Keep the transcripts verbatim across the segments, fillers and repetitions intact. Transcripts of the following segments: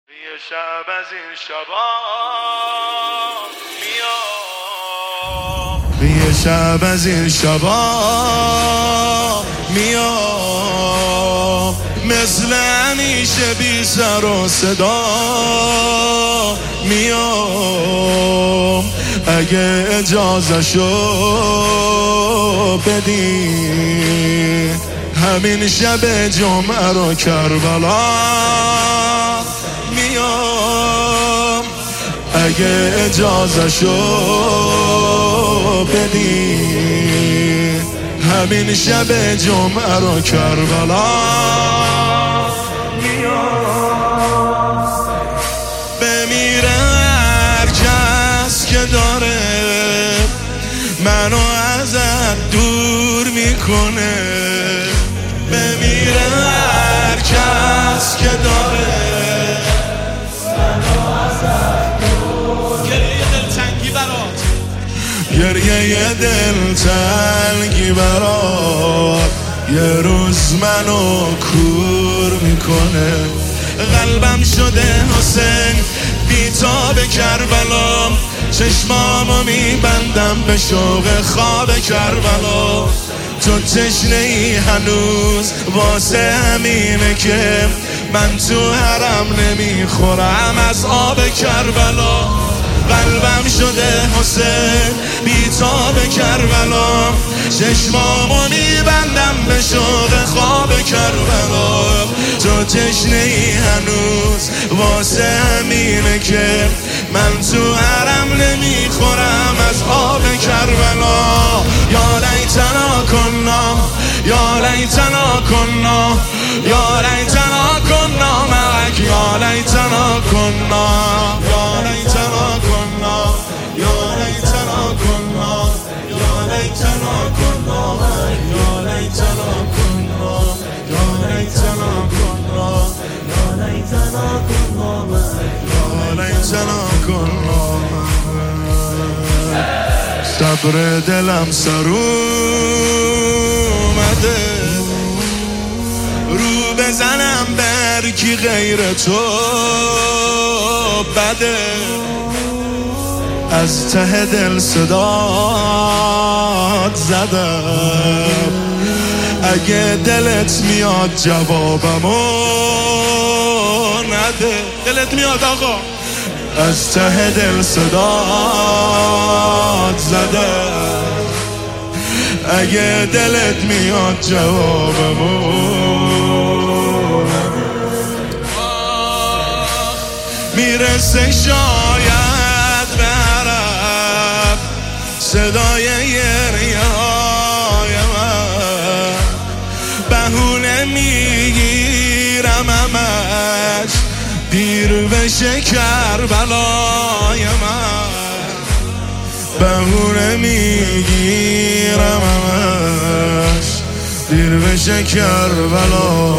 یه شب از این شبا میام، یه شب از این شبا میام، مثل همیشه بی سر و صدا میام. اگه اجازه شو بدی همین شب جمعه رو کربلا میام. اگه اجازه شو بدی همین شب جمعه رو کربلا میام. بمیره هر کس که داره منو ازت دور میکنه، بمیره هر کس که داره منو ازت دور. گریه دلتنگی برات، گریه دلتنگی برات یه روز منو کور میکنه. قلبم شده حسین بیتاب کربلا، چشمامو میبندم به شوق خواب کربلا. تو تشنه ای هنوز واسه همینه که من تو حرم نمیخورم از آب کربلا. قلبم شده حسین بیتاب کربلا، چشمامو میبندم به شوق خواب کربلا. تو تشنه ای هنوز واسه همینه که من تو حرم نمیخورم از آب کربلا. یا لیتنا کنا، یا لیتنا کنا، یا لیتنا کنا معک، یا لیتنا کنا، یا لیتنا کنا، یا لیتنا کنا، یا لیتنا کنا، یا لیتنا کنا، یا لیتنا کنا، یا لیتنا کنا، یا لیتنا کنا. صبر دلم سر اومده، رو بزنم بر کی غیر تو بده. از ته دل صدات زدم، اگه دلت میاد جوابمو نده. دلت میاد آقا؟ از ته دل صدات زدم، اگه دلت میاد جوابمو میرسه شاید به حرف صدای گریه های من. بهونه میگیرم همش دیر بشه کربلای من. بهونه میگیرم همش دیر بشه کربلا.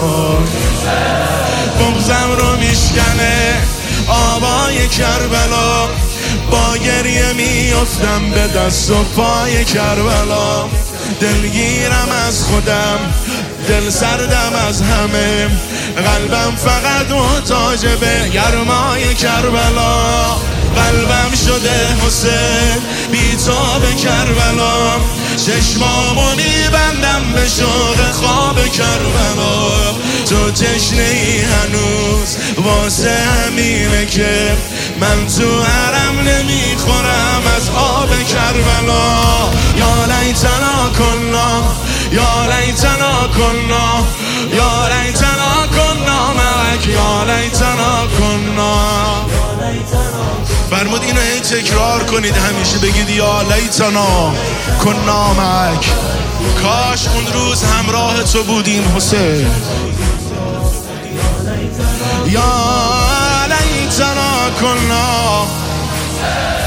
بغضم رو میشکنه آبای کربلا، با گریه میافتم به دست و پای کربلا. دلگیرم از خودم، دل سردم از همه، قلبم فقط محتاج به گرمای کربلا. قلبم شده حسین بیتاب کربلا، چشمامو میبندم به شوق خواب کربلا. تو تشنه ای هنوز واسه همینه که من تو حرم نمیخورم از آب کربلا. یا لیتنا کنا، یا لیتنا کنا، یا لیتنا کنا معک، یا لیتنا کنا. فرمود اینو هی تکرار کنید، همیشه بگید یا لیتنا کنا معک. کاش اون روز همراه تو بودیم حسین. یا لیتنا کنا